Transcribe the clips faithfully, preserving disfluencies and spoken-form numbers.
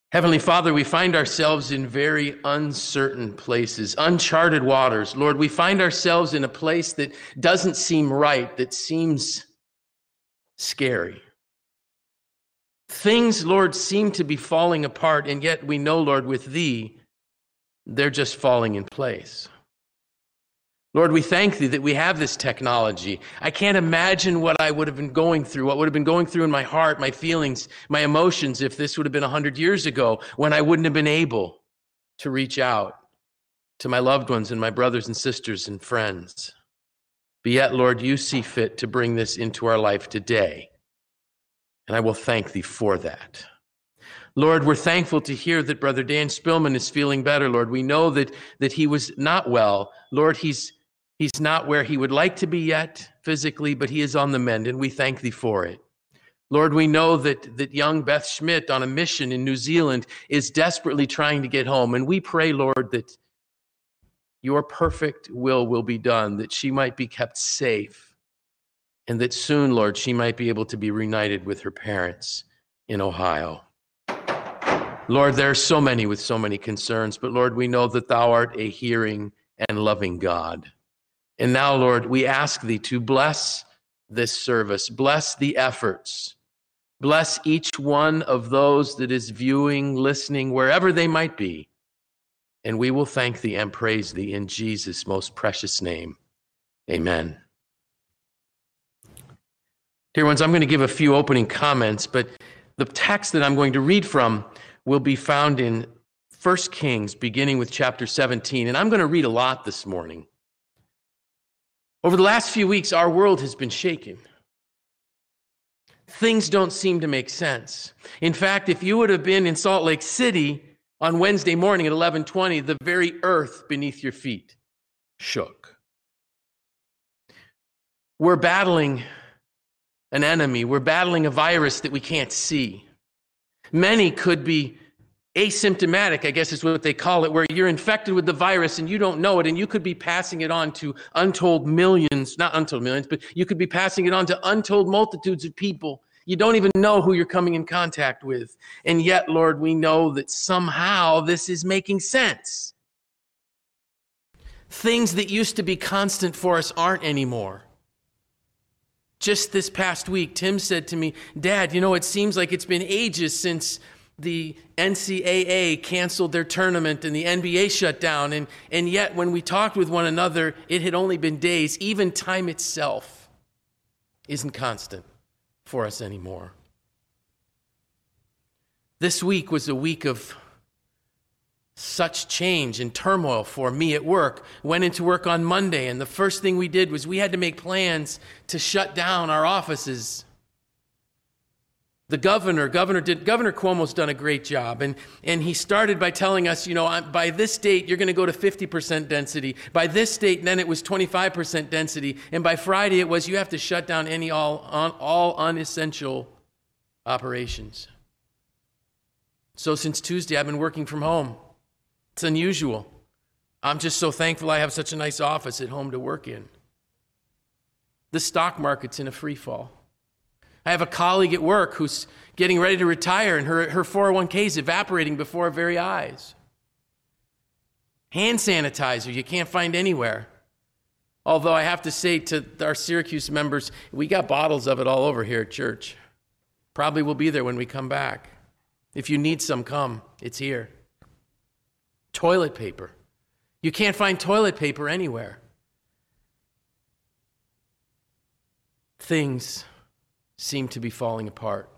Heavenly Father, we find ourselves in very uncertain places, uncharted waters. Lord, we find ourselves in a place that doesn't seem right, that seems scary. Things, Lord, seem to be falling apart, and yet we know, Lord, with Thee, they're just falling in place. Lord, we thank Thee that we have this technology. I can't imagine what I would have been going through, what would have been going through in my heart, my feelings, my emotions, if this would have been one hundred years ago when I wouldn't have been able to reach out to my loved ones and my brothers and sisters and friends. But yet, Lord, You see fit to bring this into our life today, and I will thank Thee for that. Lord, we're thankful to hear that Brother Dan Spillman is feeling better, Lord. We know that, that he was not well. Lord, he's He's not where he would like to be yet physically, but he is on the mend, and we thank Thee for it. Lord, we know that, that young Beth Schmidt on a mission in New Zealand is desperately trying to get home, and we pray, Lord, that Your perfect will will be done, that she might be kept safe, and that soon, Lord, she might be able to be reunited with her parents in Ohio. Lord, there are so many with so many concerns, but Lord, we know that Thou art a hearing and loving God. And now, Lord, we ask Thee to bless this service, bless the efforts, bless each one of those that is viewing, listening, wherever they might be. And we will thank Thee and praise Thee in Jesus' most precious name. Amen. Dear ones, I'm going to give a few opening comments, but the text that I'm going to read from will be found in First Kings, beginning with chapter seventeen. And I'm going to read a lot this morning. Over the last few weeks, our world has been shaken. Things don't seem to make sense. In fact, if you would have been in Salt Lake City on Wednesday morning at eleven twenty, the very earth beneath your feet shook. We're battling an enemy. We're battling a virus that we can't see. Many could be asymptomatic, I guess is what they call it, where you're infected with the virus and you don't know it, and you could be passing it on to untold millions, not untold millions, but you could be passing it on to untold multitudes of people. You don't even know who you're coming in contact with. And yet, Lord, we know that somehow this is making sense. Things that used to be constant for us aren't anymore. Just this past week, Tim said to me, Dad, you know, it seems like it's been ages since the N C double A canceled their tournament and the N B A shut down. And, and yet when we talked with one another, it had only been days. Even time itself isn't constant for us anymore. This week was a week of such change and turmoil for me at work. Went into work on Monday, and the first thing we did was we had to make plans to shut down our offices. The governor, Governor did, Governor Cuomo's done a great job, and, and he started by telling us, you know, by this date, you're going to go to fifty percent density. By this date, then it was twenty-five percent density, and by Friday it was you have to shut down any all, un, all unessential operations. So since Tuesday, I've been working from home. It's unusual. I'm just so thankful I have such a nice office at home to work in. The stock market's in a free fall. I have a colleague at work who's getting ready to retire, and her, her four oh one k is evaporating before our very eyes. Hand sanitizer you can't find anywhere. Although I have to say to our Syracuse members, we got bottles of it all over here at church. Probably will be there when we come back. If you need some, come. It's here. Toilet paper. You can't find toilet paper anywhere. Things seem to be falling apart.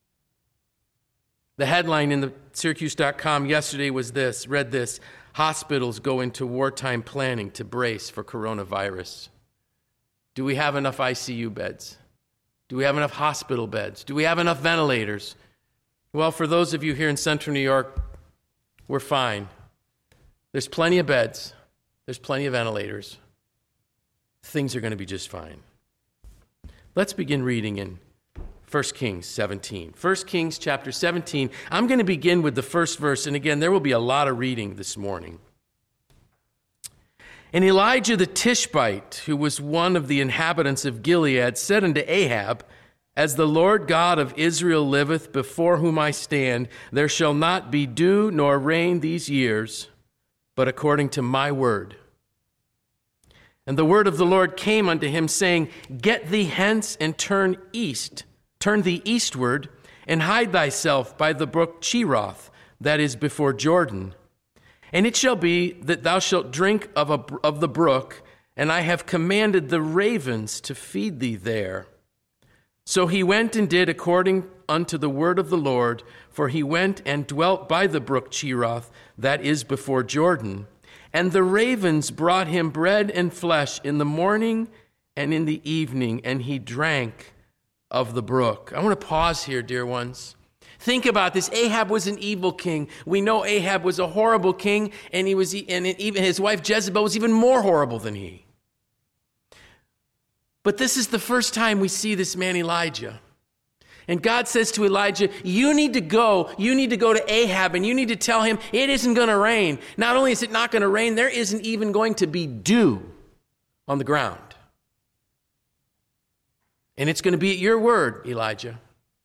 The headline in the Syracuse dot com yesterday was this, read this, hospitals go into wartime planning to brace for coronavirus. Do we have enough I C U beds? Do we have enough hospital beds? Do we have enough ventilators? Well, for those of you here in Central New York, we're fine. There's plenty of beds. There's plenty of ventilators. Things are going to be just fine. Let's begin reading in First Kings seventeen. First Kings chapter seventeen. I'm going to begin with the first verse, and again, there will be a lot of reading this morning. And Elijah the Tishbite, who was one of the inhabitants of Gilead, said unto Ahab, As the Lord God of Israel liveth, before whom I stand, there shall not be dew nor rain these years, but according to my word. And the word of the Lord came unto him, saying, Get thee hence and turn east, turn thee eastward, and hide thyself by the brook Cheroth, that is before Jordan. And it shall be that thou shalt drink of, a, of the brook, and I have commanded the ravens to feed thee there. So he went and did according unto the word of the Lord, for he went and dwelt by the brook Cheroth, that is before Jordan. And the ravens brought him bread and flesh in the morning and in the evening, and he drank of the brook. I want to pause here, dear ones. Think about this. Ahab was an evil king. We know Ahab was a horrible king, and he was, and even his wife Jezebel was even more horrible than he. But this is the first time we see this man Elijah. And God says to Elijah, you need to go, you need to go to Ahab, and you need to tell him it isn't going to rain. Not only is it not going to rain, there isn't even going to be dew on the ground. And it's going to be at your word, Elijah.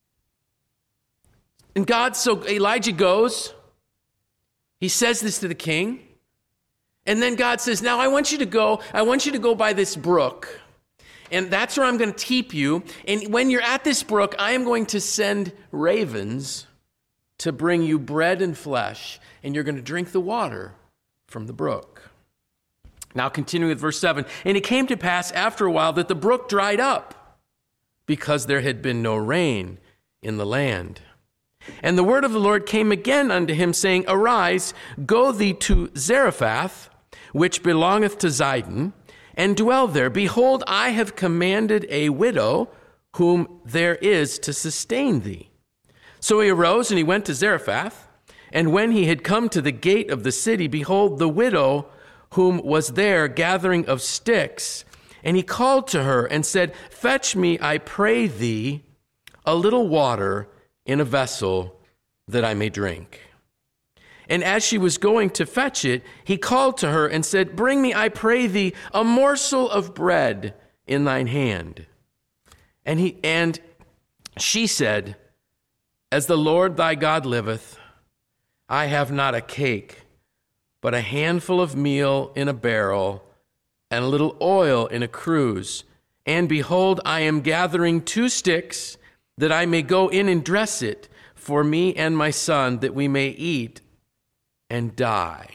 And God, so Elijah goes, he says this to the king, and then God says, now I want you to go, I want you to go by this brook. And that's where I'm going to keep you. And when you're at this brook, I am going to send ravens to bring you bread and flesh, and you're going to drink the water from the brook. Now continuing with verse seven. And it came to pass after a while that the brook dried up, because there had been no rain in the land. And the word of the Lord came again unto him, saying, Arise, go thee to Zarephath, which belongeth to Zidon, and dwell there. Behold, I have commanded a widow whom there is to sustain thee. So he arose and he went to Zarephath. And when he had come to the gate of the city, behold, the widow whom was there gathering of sticks. And he called to her and said, Fetch me, I pray thee, a little water in a vessel that I may drink. And as she was going to fetch it, he called to her and said, Bring me, I pray thee, a morsel of bread in thine hand. And he and she said, As the Lord thy God liveth, I have not a cake, but a handful of meal in a barrel, and a little oil in a cruse. And behold, I am gathering two sticks, that I may go in and dress it for me and my son, that we may eat and die.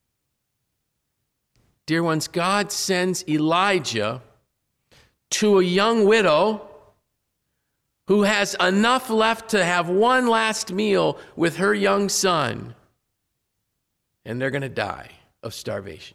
Dear ones, God sends Elijah to a young widow who has enough left to have one last meal with her young son, and they're going to die of starvation.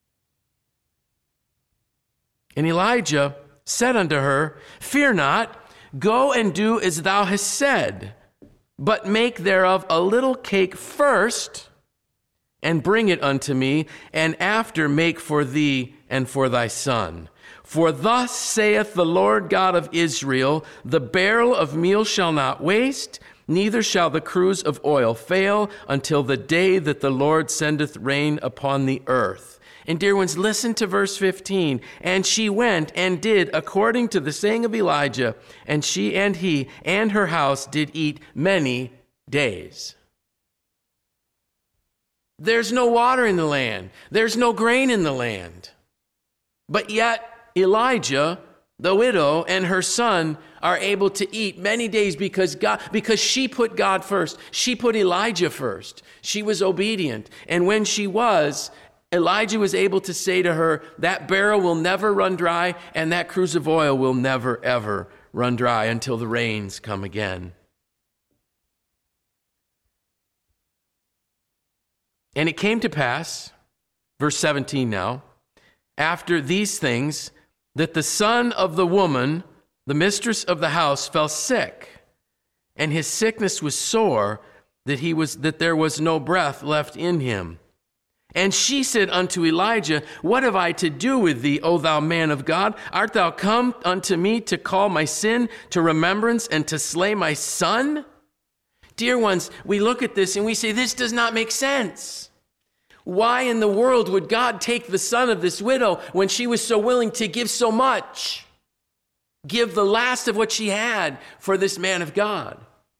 And Elijah said unto her, Fear not, go and do as thou hast said, but make thereof a little cake first, and bring it unto me, and after make for thee and for thy son. For thus saith the Lord God of Israel, the barrel of meal shall not waste, neither shall the cruse of oil fail, until the day that the Lord sendeth rain upon the earth. And dear ones, listen to verse fifteen. And she went and did according to the saying of Elijah, and she and he and her house did eat many days. There's no water in the land. There's no grain in the land. But yet Elijah, the widow, and her son are able to eat many days because God, because she put God first. She put Elijah first. She was obedient. And when she was, Elijah was able to say to her, that barrel will never run dry, and that cruse of oil will never, ever run dry until the rains come again. And it came to pass, verse seventeen now, after these things, that the son of the woman, the mistress of the house, fell sick, and his sickness was sore, that he was that there was no breath left in him. And she said unto Elijah, What have I to do with thee, O thou man of God? Art thou come unto me to call my sin to remembrance and to slay my son? Dear ones, we look at this and we say, this does not make sense. Why in the world would God take the son of this widow when she was so willing to give so much? give the last of what she had for this man of God.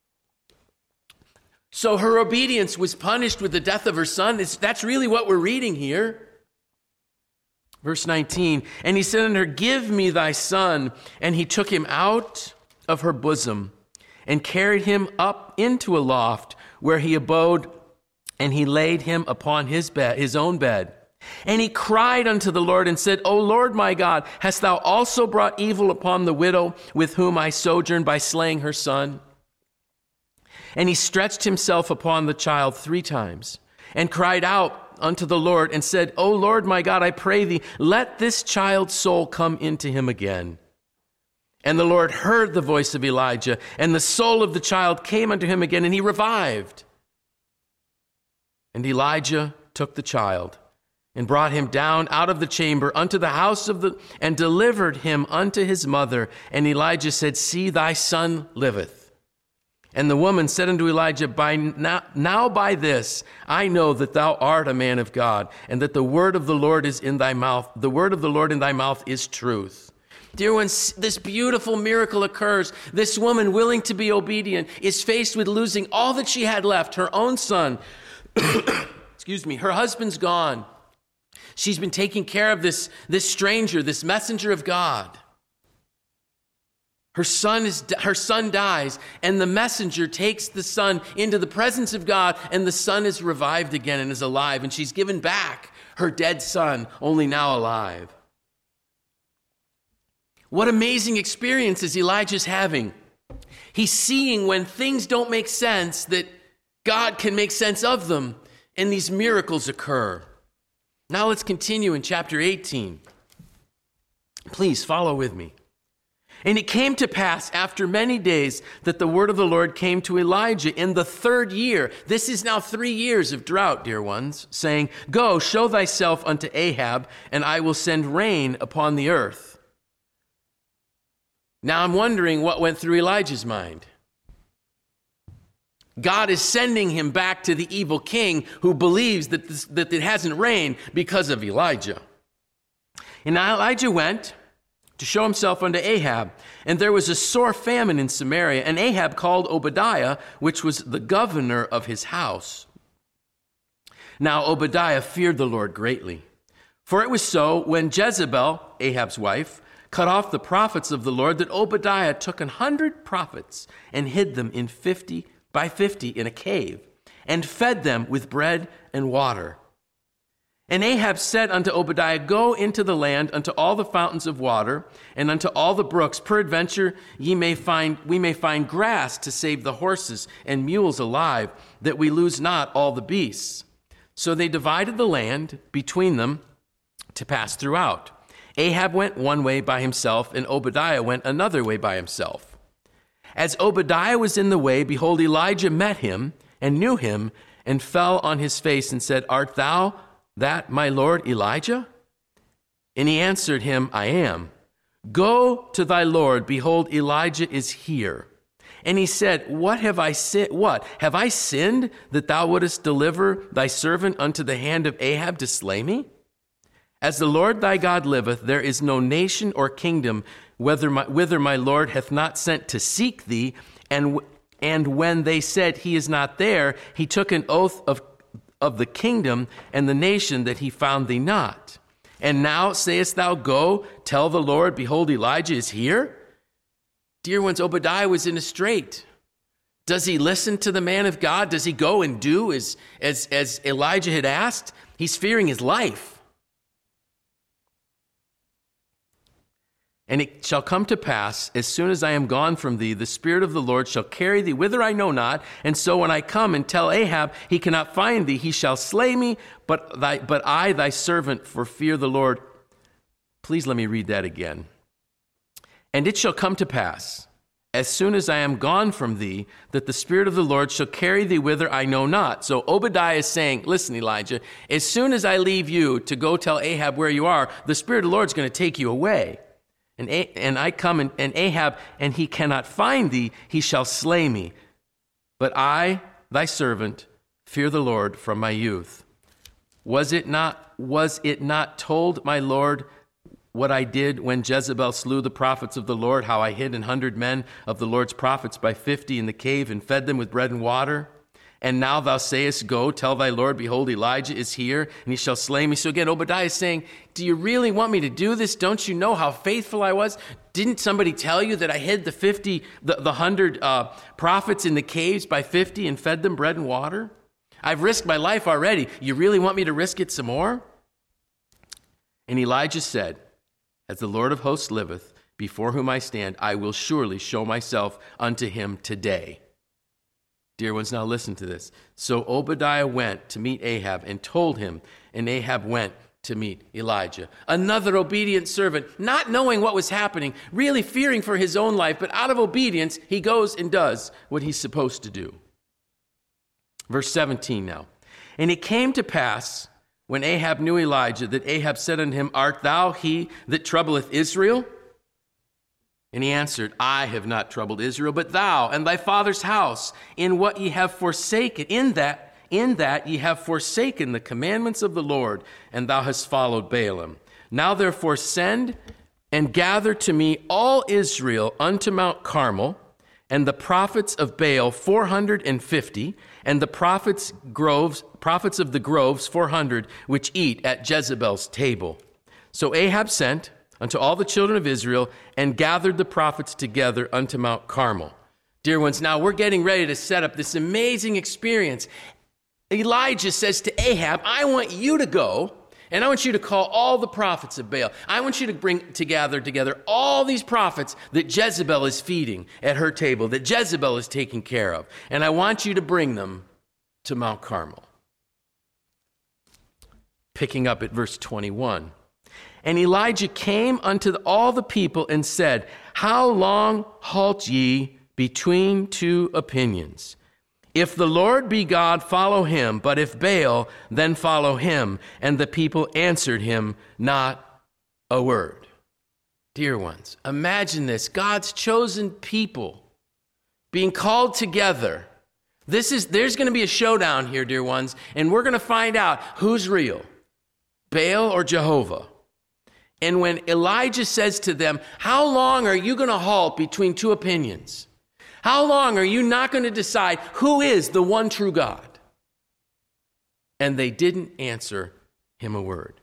So her obedience was punished with the death of her son. It's, that's really what we're reading here. Verse nineteen, and he said unto her, give me thy son. And he took him out of her bosom and carried him up into a loft where he abode, and he laid him upon his bed, his own bed. And he cried unto the Lord and said, O Lord my God, hast thou also brought evil upon the widow with whom I sojourned by slaying her son? And he stretched himself upon the child three times and cried out unto the Lord and said, O Lord my God, I pray thee, let this child's soul come into him again. And the Lord heard the voice of Elijah, and the soul of the child came unto him again, and he revived. And Elijah took the child and brought him down out of the chamber unto the house of the, and delivered him unto his mother. And Elijah said, see, thy son liveth. And the woman said unto Elijah, by now, now by this I know that thou art a man of God, and that the word of the Lord is in thy mouth. The word of the Lord in thy mouth is truth. Dear ones, this beautiful miracle occurs. This woman, willing to be obedient, is faced with losing all that she had left, her own son. Excuse me, her husband's gone. She's been taking care of this, this stranger, this messenger of God. Her son is her son dies, and the messenger takes the son into the presence of God, and the son is revived again and is alive, and she's given back her dead son, only now alive. What amazing experiences Elijah's having. He's seeing when things don't make sense that God can make sense of them, and these miracles occur. Now let's continue in chapter eighteen. Please follow with me. And it came to pass after many days that the word of the Lord came to Elijah in the third year. This is now three years of drought, dear ones, saying, go, show thyself unto Ahab, and I will send rain upon the earth. Now I'm wondering what went through Elijah's mind. God is sending him back to the evil king who believes that, this, that it hasn't rained because of Elijah. And now Elijah went to show himself unto Ahab. And there was a sore famine in Samaria, and Ahab called Obadiah, which was the governor of his house. Now Obadiah feared the Lord greatly. For it was so, when Jezebel, Ahab's wife, cut off the prophets of the Lord, that Obadiah took an hundred prophets and hid them in fifty by fifty in a cave, and fed them with bread and water. And Ahab said unto Obadiah, go into the land unto all the fountains of water, and unto all the brooks. Peradventure ye may find we may find grass to save the horses and mules alive, that we lose not all the beasts. So they divided the land between them to pass throughout. Ahab went one way by himself, and Obadiah went another way by himself. As Obadiah was in the way, behold, Elijah met him, and knew him, and fell on his face, and said, art thou that my lord Elijah? And he answered him, I am. Go to thy lord, behold, Elijah is here. And he said, What have I sinned? What have I sinned that thou wouldest deliver thy servant unto the hand of Ahab to slay me? As the Lord thy God liveth, there is no nation or kingdom whither my, whither my Lord hath not sent to seek thee. And and when they said he is not there, he took an oath of of the kingdom and the nation that he found thee not. And now sayest thou, go, tell the Lord, behold, Elijah is here? Dear ones, Obadiah was in a strait. Does he listen to the man of God? Does he go and do as, as, as Elijah had asked? He's fearing his life. And it shall come to pass, as soon as I am gone from thee, the Spirit of the Lord shall carry thee whither I know not. And so when I come and tell Ahab he cannot find thee, he shall slay me, but thy, but I, thy servant, for fear the Lord. Please let me read that again. And it shall come to pass, as soon as I am gone from thee, that the Spirit of the Lord shall carry thee whither I know not. So Obadiah is saying, listen, Elijah, as soon as I leave you to go tell Ahab where you are, the Spirit of the Lord is going to take you away. And, and I come and, and Ahab, and he cannot find thee, he shall slay me. But I, thy servant, fear the Lord from my youth. Was it not, was it not told my Lord what I did when Jezebel slew the prophets of the Lord, how I hid an hundred men of the Lord's prophets by fifty in the cave and fed them with bread and water? And now thou sayest, go, tell thy Lord, behold, Elijah is here, and he shall slay me. So again, Obadiah is saying, do you really want me to do this? Don't you know how faithful I was? Didn't somebody tell you that I hid the fifty, the, the hundred uh, prophets in the caves by fifty and fed them bread and water? I've risked my life already. You really want me to risk it some more? And Elijah said, as the Lord of hosts liveth, before whom I stand, I will surely show myself unto him today. Dear ones, now listen to this. So Obadiah went to meet Ahab and told him, and Ahab went to meet Elijah. Another obedient servant, not knowing what was happening, really fearing for his own life, but out of obedience, he goes and does what he's supposed to do. Verse seventeen now. And it came to pass, when Ahab knew Elijah, that Ahab said unto him, art thou he that troubleth Israel? And he answered, I have not troubled Israel, but thou and thy father's house, in what ye have forsaken, in that, in that ye have forsaken the commandments of the Lord, and thou hast followed Baalim. Now therefore send and gather to me all Israel unto Mount Carmel, and the prophets of Baal four hundred and fifty, and the prophets groves, prophets of the groves four hundred, which eat at Jezebel's table. So Ahab sent unto all the children of Israel, and gathered the prophets together unto Mount Carmel. Dear ones, now we're getting ready to set up this amazing experience. Elijah says to Ahab, I want you to go, and I want you to call all the prophets of Baal. I want you to bring to gather together all these prophets that Jezebel is feeding at her table, that Jezebel is taking care of. And I want you to bring them to Mount Carmel. Picking up at verse twenty-one. And Elijah came unto all the people and said, how long halt ye between two opinions? If the Lord be God, follow him, but if Baal, then follow him. And the people answered him not a word. Dear ones, imagine this, God's chosen people being called together. This is, there's going to be a showdown here, dear ones, and we're going to find out who's real, Baal or Jehovah. And when Elijah says to them, how long are you going to halt between two opinions? How long are you not going to decide who is the one true God? And they didn't answer him a word.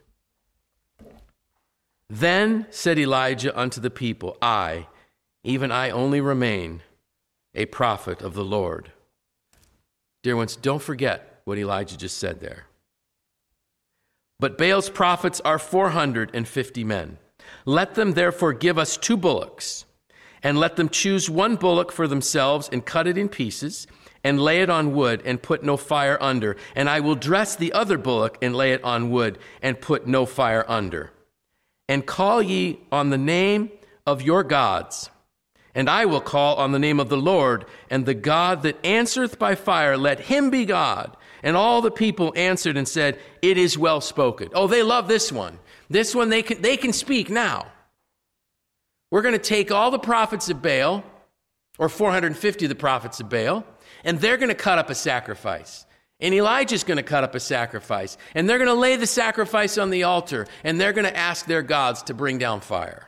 Then said Elijah unto the people, I, even I only remain a prophet of the Lord. Dear ones, don't forget what Elijah just said there. But Baal's prophets are four hundred and fifty men. Let them therefore give us two bullocks, and let them choose one bullock for themselves, and cut it in pieces, and lay it on wood, and put no fire under. And I will dress the other bullock, and lay it on wood, and put no fire under. And call ye on the name of your gods, and I will call on the name of the Lord, and the God that answereth by fire, let him be God. And all the people answered and said, it is well spoken. Oh, they love this one. This one, they can, they can speak now. We're going to take all the prophets of Baal, or four hundred fifty of the prophets of Baal, and they're going to cut up a sacrifice. And Elijah's going to cut up a sacrifice. And they're going to lay the sacrifice on the altar, and they're going to ask their gods to bring down fire.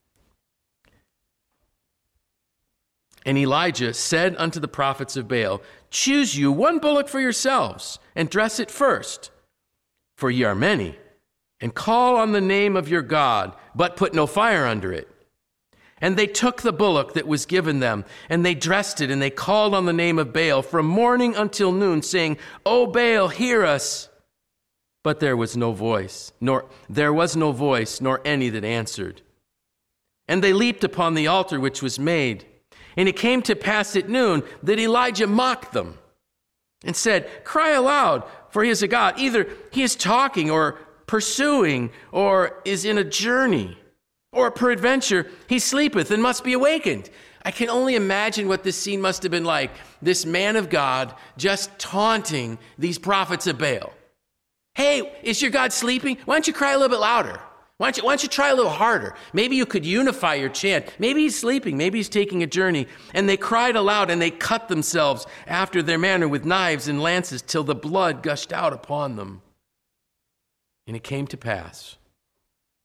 And Elijah said unto the prophets of Baal, choose you one bullock for yourselves, and dress it first, for ye are many, and call on the name of your God, but put no fire under it. And they took the bullock that was given them, and they dressed it, and they called on the name of Baal from morning until noon, saying, O Baal, hear us. But there was no voice, nor there was no voice, nor any that answered. And they leaped upon the altar which was made. And it came to pass at noon that Elijah mocked them and said, cry aloud, for he is a God. Either he is talking or pursuing or is in a journey, or peradventure he sleepeth and must be awakened. I can only imagine what this scene must have been like. This man of God just taunting these prophets of Baal. Hey, is your God sleeping? Why don't you cry a little bit louder? Why don't you, why don't you try a little harder? Maybe you could unify your chant. Maybe he's sleeping. Maybe he's taking a journey. And they cried aloud, and they cut themselves after their manner with knives and lances till the blood gushed out upon them. And it came to pass,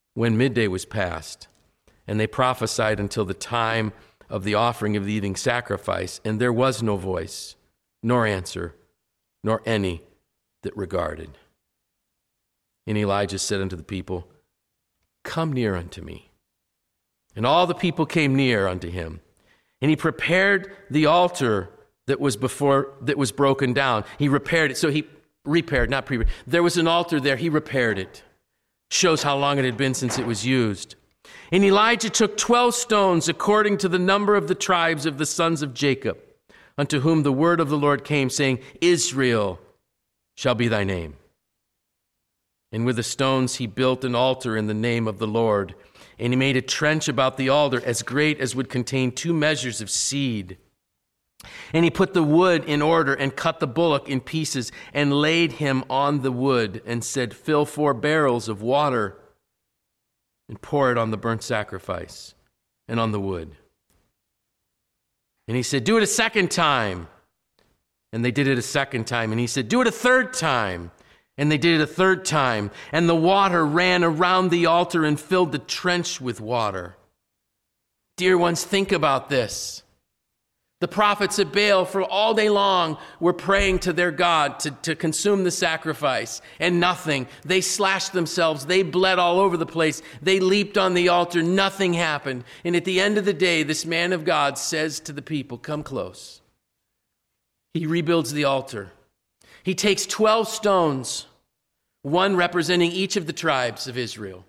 when midday was past, and they prophesied until the time of the offering of the evening sacrifice, and there was no voice, nor answer, nor any that regarded. And Elijah said unto the people, Come near unto me. And all the people came near unto him. And he prepared the altar that was before, that was broken down. He repaired it. So he repaired, not prepared. There was an altar there. He repaired it. Shows how long it had been since it was used. And Elijah took twelve stones according to the number of the tribes of the sons of Jacob, unto whom the word of the Lord came, saying, Israel shall be thy name. And with the stones he built an altar in the name of the Lord. And he made a trench about the altar as great as would contain two measures of seed. And he put the wood in order and cut the bullock in pieces and laid him on the wood and said, Fill four barrels of water and pour it on the burnt sacrifice and on the wood. And he said, Do it a second time. And they did it a second time. And he said, Do it a third time. And they did it a third time. And the water ran around the altar and filled the trench with water. Dear ones, think about this. The prophets of Baal for all day long were praying to their God to, to consume the sacrifice, and nothing. They slashed themselves. They bled all over the place. They leaped on the altar. Nothing happened. And at the end of the day, this man of God says to the people, Come close. He rebuilds the altar. He takes twelve stones, one representing each of the tribes of Israel.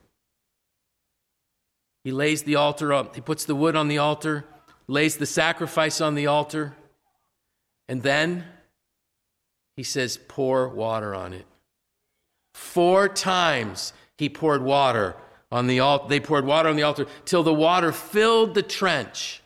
He lays the altar up. He puts the wood on the altar, lays the sacrifice on the altar, and then he says, Pour water on it. Four times he poured water on the altar. They poured water on the altar till the water filled the trench.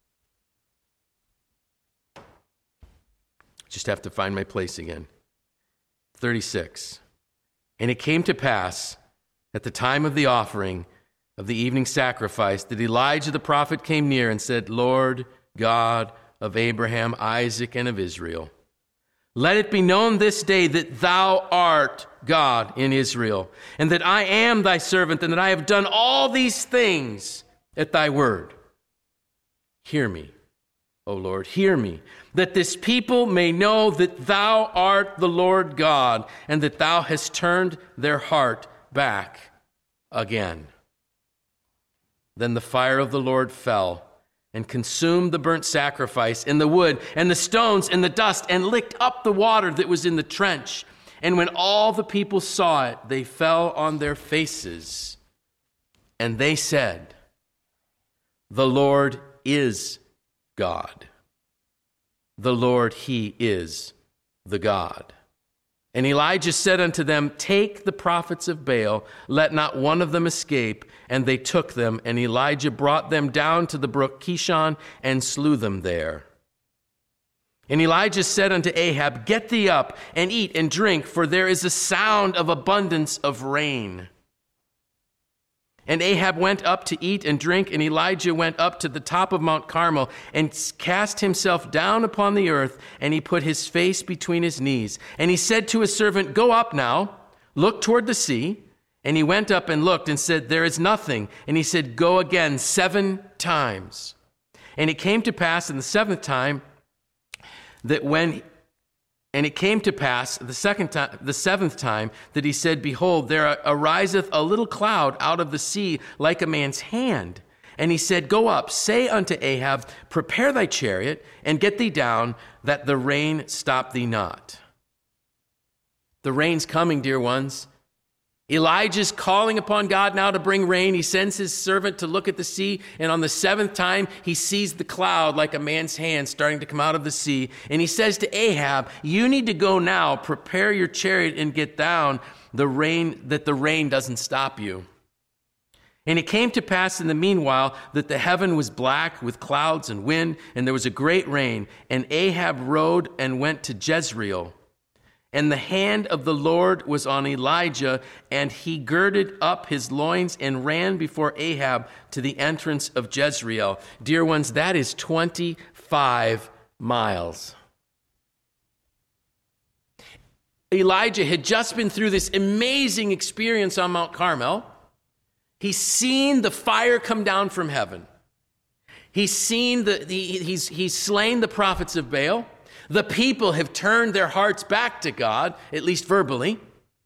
Just have to find my place again. thirty-six. And it came to pass at the time of the offering of the evening sacrifice that Elijah the prophet came near and said, Lord God of Abraham, Isaac, and of Israel, let it be known this day that thou art God in Israel, and that I am thy servant, and that I have done all these things at thy word. Hear me, O Lord, hear me, that this people may know that thou art the Lord God, and that thou hast turned their heart back again. Then the fire of the Lord fell and consumed the burnt sacrifice and the wood and the stones and the dust and licked up the water that was in the trench. And when all the people saw it, they fell on their faces. And they said, The Lord is God. The Lord, he is the God. And Elijah said unto them, Take the prophets of Baal, let not one of them escape. And they took them, and Elijah brought them down to the brook Kishon and slew them there. And Elijah said unto Ahab, Get thee up and eat and drink, for there is a sound of abundance of rain. And Ahab went up to eat and drink, and Elijah went up to the top of Mount Carmel and cast himself down upon the earth, and he put his face between his knees. And he said to his servant, Go up now, look toward the sea. And he went up and looked and said, There is nothing. And he said, Go again seven times. And it came to pass in the seventh time that when And it came to pass the second time, the seventh time, that he said, Behold, there ariseth a little cloud out of the sea like a man's hand. And he said, Go up, say unto Ahab, Prepare thy chariot, and get thee down, that the rain stop thee not. The rain's coming, dear ones. Elijah's calling upon God now to bring rain. He sends his servant to look at the sea, and on the seventh time, he sees the cloud like a man's hand starting to come out of the sea. And he says to Ahab, You need to go now, prepare your chariot and get down, the rain, that the rain doesn't stop you. And it came to pass in the meanwhile that the heaven was black with clouds and wind, and there was a great rain. And Ahab rode and went to Jezreel. And the hand of the Lord was on Elijah, and he girded up his loins and ran before Ahab to the entrance of Jezreel. Dear ones, that is twenty-five miles. Elijah had just been through this amazing experience on Mount Carmel. He's seen the fire come down from heaven. He's seen the, the he's, he's slain the prophets of Baal. The people have turned their hearts back to God, at least verbally.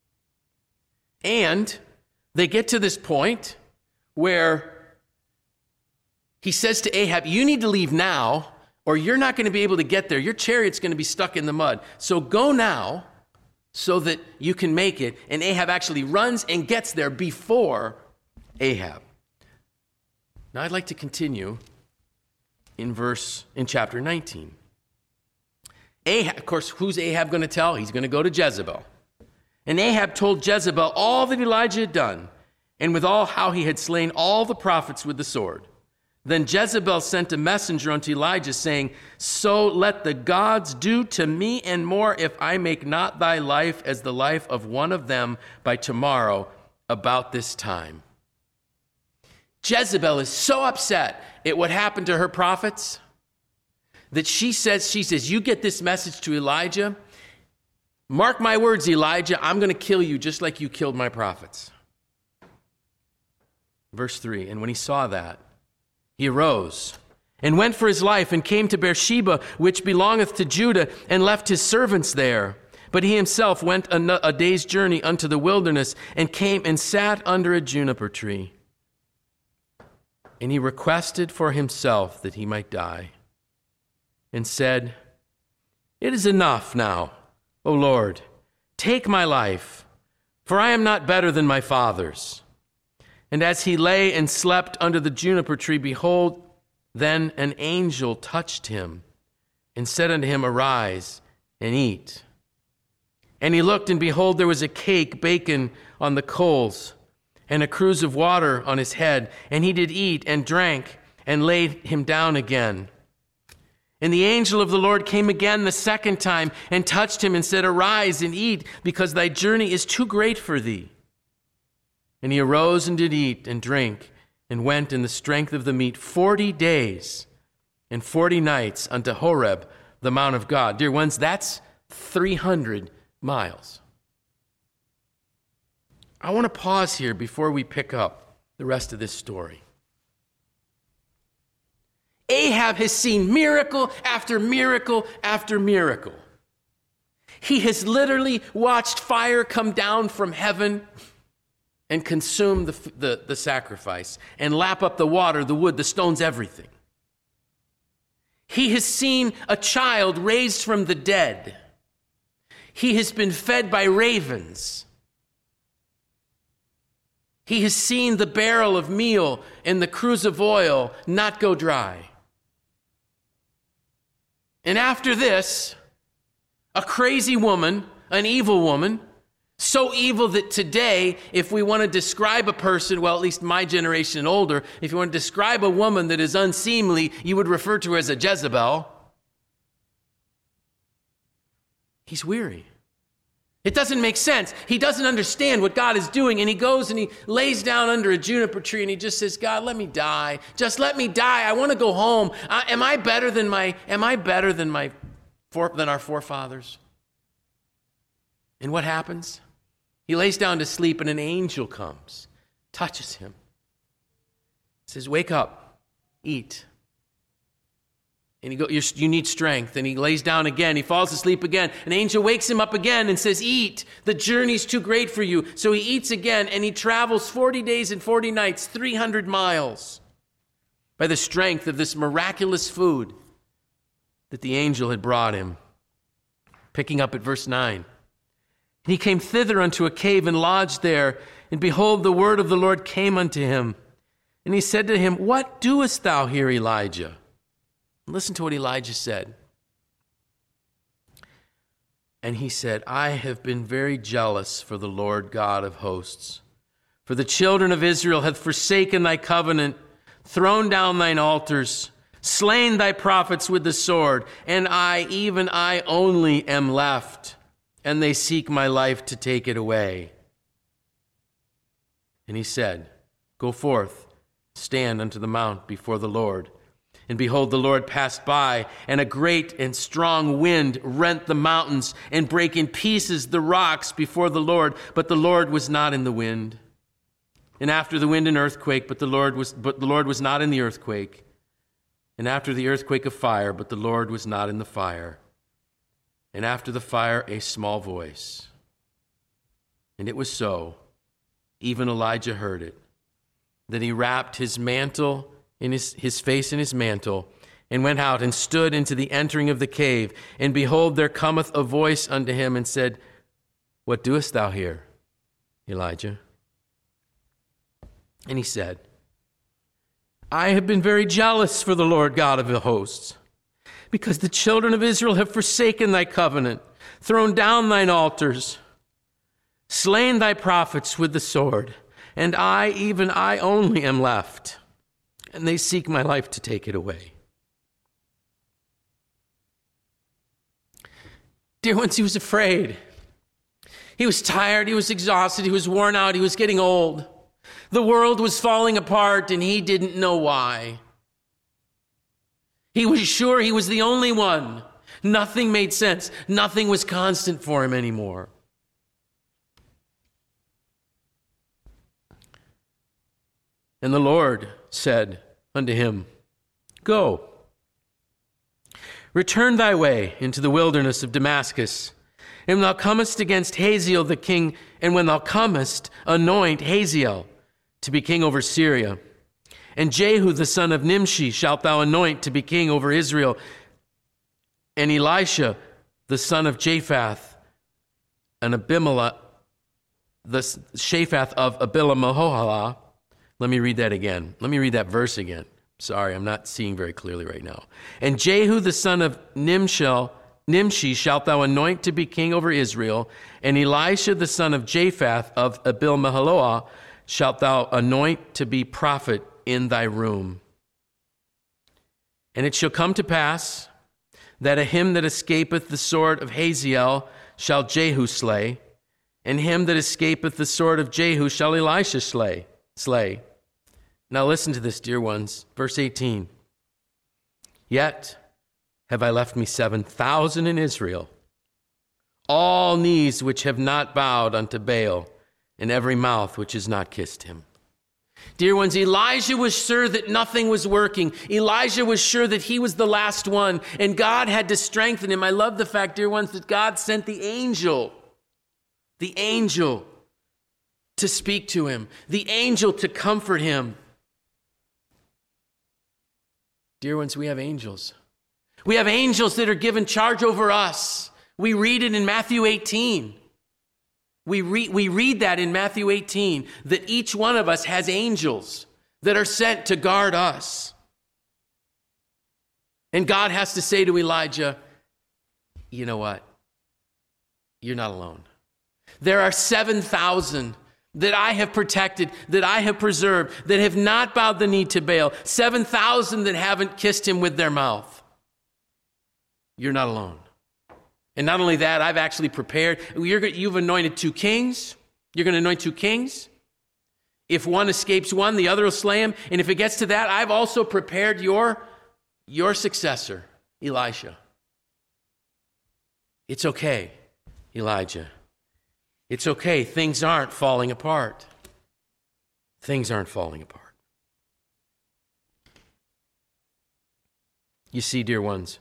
And they get to this point where he says to Ahab, you need to leave now, or you're not going to be able to get there. Your chariot's going to be stuck in the mud. So go now so that you can make it. And Ahab actually runs and gets there before Ahab. Now I'd like to continue in verse, in chapter nineteen. Ahab, of course, who's Ahab going to tell? He's going to go to Jezebel. And Ahab told Jezebel all that Elijah had done, and with all how he had slain all the prophets with the sword. Then Jezebel sent a messenger unto Elijah, saying, so let the gods do to me and more, if I make not thy life as the life of one of them by tomorrow about this time. Jezebel is so upset at what happened to her prophets that she says, she says, you get this message to Elijah. Mark my words, Elijah, I'm going to kill you just like you killed my prophets. Verse three, and when he saw that, he arose and went for his life and came to Beersheba, which belongeth to Judah, and left his servants there. But he himself went a, a day's journey unto the wilderness and came and sat under a juniper tree. And he requested for himself that he might die, and said, it is enough now, O Lord, take my life, for I am not better than my fathers. And as he lay and slept under the juniper tree, behold, then an angel touched him and said unto him, arise and eat. And he looked, and behold, there was a cake baken on the coals, and a cruse of water on his head. And he did eat and drank, and laid him down again. And the angel of the Lord came again the second time, and touched him, and said, arise and eat, because thy journey is too great for thee. And he arose and did eat and drink, and went in the strength of the meat forty days and forty nights unto Horeb, the mount of God. Dear ones, that's three hundred miles. I want to pause here before we pick up the rest of this story. Ahab has seen miracle after miracle after miracle. He has literally watched fire come down from heaven and consume the, the, the sacrifice, and lap up the water, the wood, the stones, everything. He has seen a child raised from the dead. He has been fed by ravens. He has seen the barrel of meal and the cruse of oil not go dry. And after this, a crazy woman, an evil woman, so evil that today, if we want to describe a person, well, at least my generation and older, if you want to describe a woman that is unseemly, you would refer to her as a Jezebel. He's weary. It doesn't make sense. He doesn't understand what God is doing, and he goes and he lays down under a juniper tree, and he just says, God, let me die. Just let me die. I want to go home. Uh, am I better than my, am I better than my, for, than our forefathers? And what happens? He lays down to sleep, and an angel comes, touches him, says, wake up, eat. And he go, you need strength. And he lays down again. He falls asleep again. An angel wakes him up again and says, eat. The journey's too great for you. So he eats again, and he travels forty days and forty nights, three hundred miles, by the strength of this miraculous food that the angel had brought him. Picking up at verse nine. And he came thither unto a cave and lodged there. And behold, the word of the Lord came unto him. And he said to him, what doest thou here, Elijah? And listen to what Elijah said. And he said, I have been very jealous for the Lord God of hosts. For the children of Israel hath forsaken thy covenant, thrown down thine altars, slain thy prophets with the sword, and I, even I only, am left, and they seek my life to take it away. And he said, go forth, stand unto the mount before the Lord. And behold, the Lord passed by, and a great and strong wind rent the mountains and brake in pieces the rocks before the Lord, but the Lord was not in the wind. And after the wind, an earthquake, but the Lord was but the Lord was not in the earthquake. And after the earthquake, a fire, but the Lord was not in the fire. And after the fire, a small voice. And it was so, even Elijah heard it, that he wrapped his mantle in his, his face in his mantle, and went out and stood into the entering of the cave. And behold, there cometh a voice unto him and said, What doest thou here, Elijah? And he said, I have been very jealous for the Lord God of the hosts, because the children of Israel have forsaken thy covenant, thrown down thine altars, slain thy prophets with the sword, and I, even I only, am left, and they seek my life to take it away. Dear ones, he was afraid. He was tired, he was exhausted, he was worn out, he was getting old. The world was falling apart, and he didn't know why. He was sure he was the only one. Nothing made sense. Nothing was constant for him anymore. And the Lord said unto him, Go, return thy way into the wilderness of Damascus, and when thou comest against Hazael the king, and when thou comest, anoint Hazael to be king over Syria. And Jehu the son of Nimshi shalt thou anoint to be king over Israel. And Elisha the son of Japhath, and Abimelech, the Shaphath of Abimelech. Let me read that again. Let me read that verse again. Sorry, I'm not seeing very clearly right now. And Jehu the son of Nimshel, Nimshi shalt thou anoint to be king over Israel. And Elisha the son of Japhath of Abimelech shalt thou anoint to be prophet in thy room. And it shall come to pass that a him that escapeth the sword of Hazael shall Jehu slay, and him that escapeth the sword of Jehu shall Elisha slay. slay. Now listen to this, dear ones. Verse eighteen. Yet have I left me seven thousand in Israel, all knees which have not bowed unto Baal, and every mouth which has not kissed him. Dear ones, Elijah was sure that nothing was working. Elijah was sure that he was the last one, and God had to strengthen him. I love the fact, dear ones, that God sent the angel, the angel to speak to him, the angel to comfort him. Dear ones, we have angels. We have angels that are given charge over us. We read it in Matthew eighteen. We read, we read that in Matthew eighteen, that each one of us has angels that are sent to guard us. And God has to say to Elijah, you know what? You're not alone. There are seven thousand that I have protected, that I have preserved, that have not bowed the knee to Baal. seven thousand that haven't kissed him with their mouth. You're not alone. And not only that, I've actually prepared. You're, you've anointed two kings. You're going to anoint two kings. If one escapes one, the other will slay him. And if it gets to that, I've also prepared your, your successor, Elisha. It's okay, Elijah. It's okay. Things aren't falling apart. Things aren't falling apart. You see, dear ones,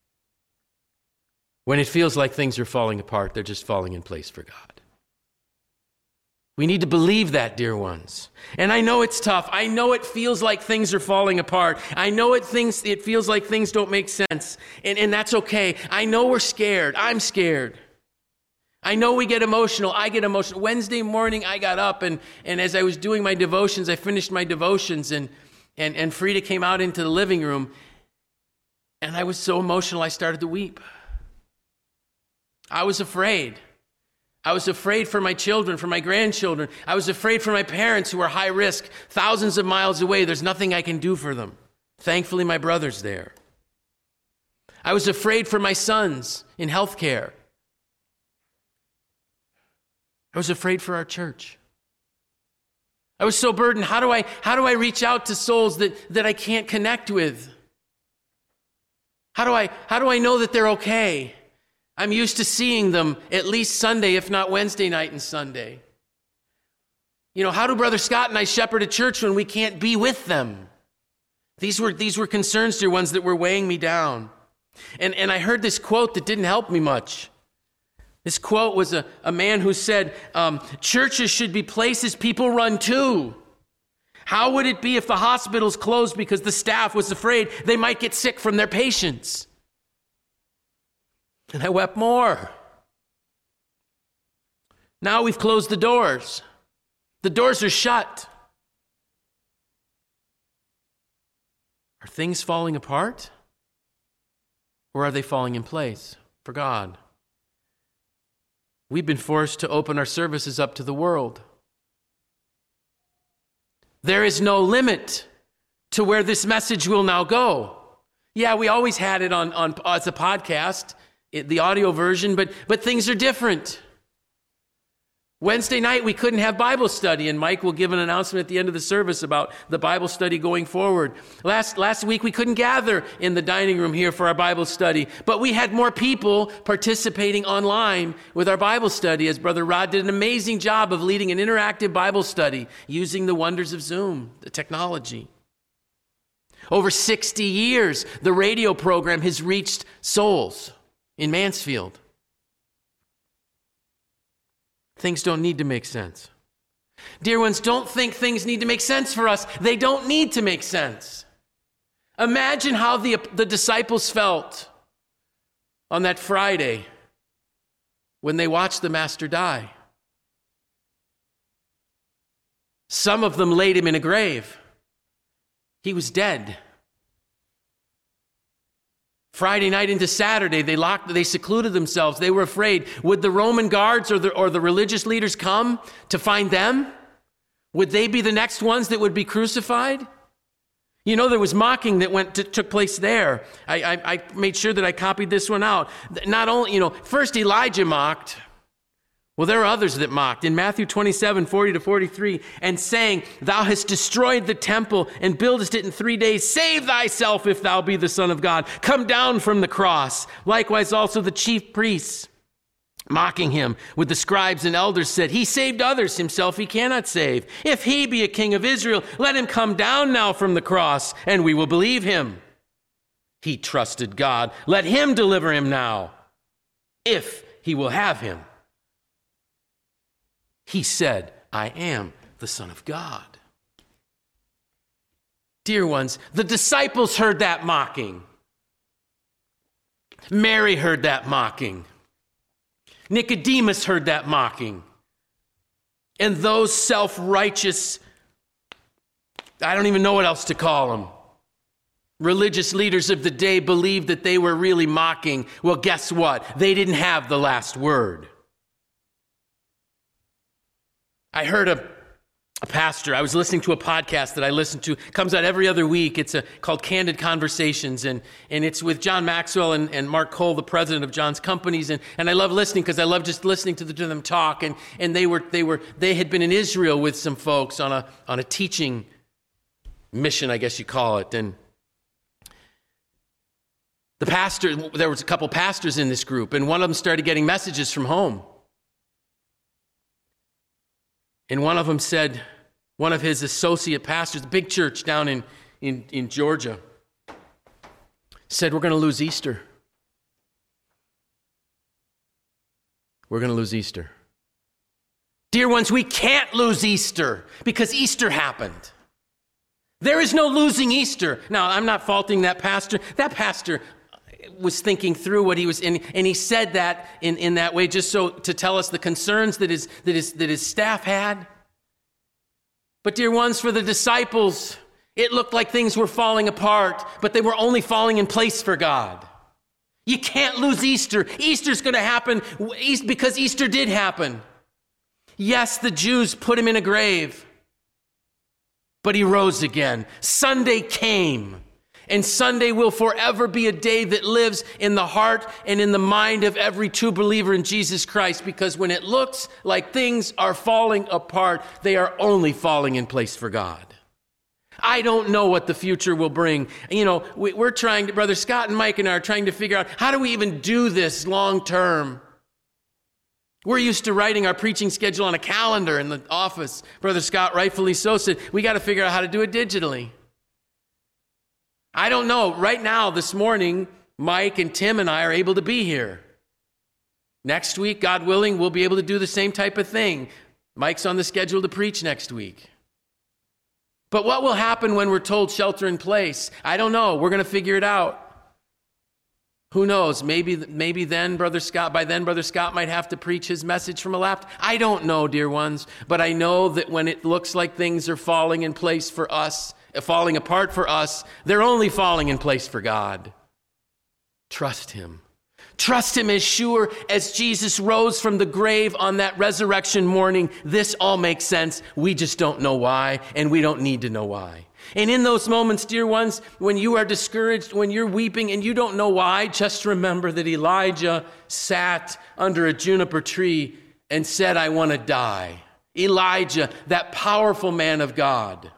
when it feels like things are falling apart, they're just falling in place for God. We need to believe that, dear ones. And I know it's tough. I know it feels like things are falling apart. I know it things it feels like things don't make sense. And, and that's okay. I know we're scared. I'm scared. I know we get emotional. I get emotional. Wednesday morning, I got up, and, and as I was doing my devotions, I finished my devotions, and, and, and Frida came out into the living room, and I was so emotional, I started to weep. I was afraid. I was afraid for my children, for my grandchildren. I was afraid for my parents who are high risk, thousands of miles away. There's nothing I can do for them. Thankfully, my brother's there. I was afraid for my sons in healthcare. I was afraid for our church. I was so burdened. How do I, how do I reach out to souls that, that I can't connect with? How do I, how do I know that they're okay? I'm used to seeing them at least Sunday, if not Wednesday night and Sunday. You know, how do Brother Scott and I shepherd a church when we can't be with them? These were, these were concerns, dear ones, that were weighing me down. And, and I heard this quote that didn't help me much. This quote was a, a man who said, um, churches should be places people run to. How would it be if the hospitals closed because the staff was afraid they might get sick from their patients? And I wept more. Now we've closed the doors. The doors are shut. Are things falling apart? Or are they falling in place for God? We've been forced to open our services up to the world. There is no limit to where this message will now go. Yeah, we always had it on, on as a podcast, the audio version, but, but things are different. Wednesday night, we couldn't have Bible study, and Mike will give an announcement at the end of the service about the Bible study going forward. Last, last week, we couldn't gather in the dining room here for our Bible study, but we had more people participating online with our Bible study, as Brother Rod did an amazing job of leading an interactive Bible study using the wonders of Zoom, the technology. Over sixty years, the radio program has reached souls in Mansfield. Things don't need to make sense. Dear ones, don't think things need to make sense for us. They don't need to make sense. Imagine how the, the disciples felt on that Friday when they watched the Master die. Some of them laid him in a grave. He was dead. Friday night into Saturday, they locked, they secluded themselves. They were afraid. Would the Roman guards or the, or the religious leaders come to find them? Would they be the next ones that would be crucified? You know, there was mocking that went to, took place there. I, I, I made sure that I copied this one out. Not only, you know, first Elijah mocked. Well, there are others that mocked. In Matthew twenty-seven, forty to forty-three, and saying, thou hast destroyed the temple and buildest it in three days. Save thyself if thou be the Son of God. Come down from the cross. Likewise also the chief priests, mocking him with the scribes and elders, said, he saved others, himself he cannot save. If he be a king of Israel, let him come down now from the cross, and we will believe him. He trusted God. Let him deliver him now, if he will have him. He said, I am the Son of God. Dear ones, the disciples heard that mocking. Mary heard that mocking. Nicodemus heard that mocking. And those self-righteous, I don't even know what else to call them, religious leaders of the day believed that they were really mocking. Well, guess what? They didn't have the last word. I heard a, a pastor, I was listening to a podcast that I listen to, it comes out every other week. It's a, called Candid Conversations, and, and it's with John Maxwell and, and Mark Cole, the president of John's Companies. And, and I love listening because I love just listening to, the, to them talk. And, and they were they were they had been in Israel with some folks on a on a teaching mission, I guess you call it. And the pastor, there was a couple pastors in this group, and one of them started getting messages from home. And one of them said, one of his associate pastors, a big church down in, in, in Georgia, said, we're going to lose Easter. We're going to lose Easter. Dear ones, we can't lose Easter because Easter happened. There is no losing Easter. Now, I'm not faulting that pastor. That pastor was thinking through what he was, and, and he said that in, in that way just so to tell us the concerns that his, that his, that his staff had. But dear ones, for the disciples, it looked like things were falling apart, but they were only falling in place for God. You can't lose Easter. Easter's going to happen because Easter did happen. Yes, the Jews put him in a grave, but he rose again. Sunday came. And Sunday will forever be a day that lives in the heart and in the mind of every true believer in Jesus Christ, because when it looks like things are falling apart, they are only falling in place for God. I don't know what the future will bring. You know, we, we're trying to, Brother Scott and Mike and I are trying to figure out, how do we even do this long term? We're used to writing our preaching schedule on a calendar in the office. Brother Scott rightfully so said, we got to figure out how to do it digitally. I don't know. Right now, this morning, Mike and Tim and I are able to be here. Next week, God willing, we'll be able to do the same type of thing. Mike's on the schedule to preach next week. But what will happen when we're told shelter in place? I don't know. We're going to figure it out. Who knows? Maybe, maybe then, Brother Scott, by then, Brother Scott might have to preach his message from a laptop. I don't know, dear ones, but I know that when it looks like things are falling in place for us, falling apart for us, they're only falling in place for God. Trust him. Trust him as sure as Jesus rose from the grave on that resurrection morning. This all makes sense. We just don't know why, and we don't need to know why. And in those moments, dear ones, when you are discouraged, when you're weeping and you don't know why, just remember that Elijah sat under a juniper tree and said, I want to die. Elijah, that powerful man of God.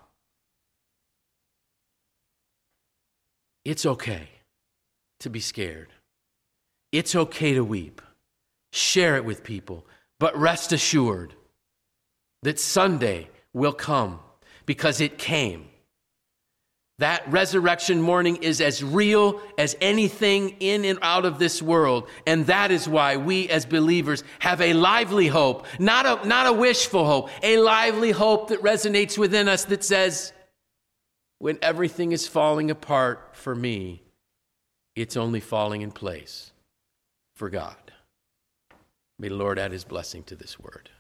It's okay to be scared. It's okay to weep. Share it with people. But rest assured that Sunday will come, because it came. That resurrection morning is as real as anything in and out of this world. And that is why we as believers have a lively hope, not a, not a wishful hope, a lively hope that resonates within us that says, when everything is falling apart for me, it's only falling in place for God. May the Lord add his blessing to this word.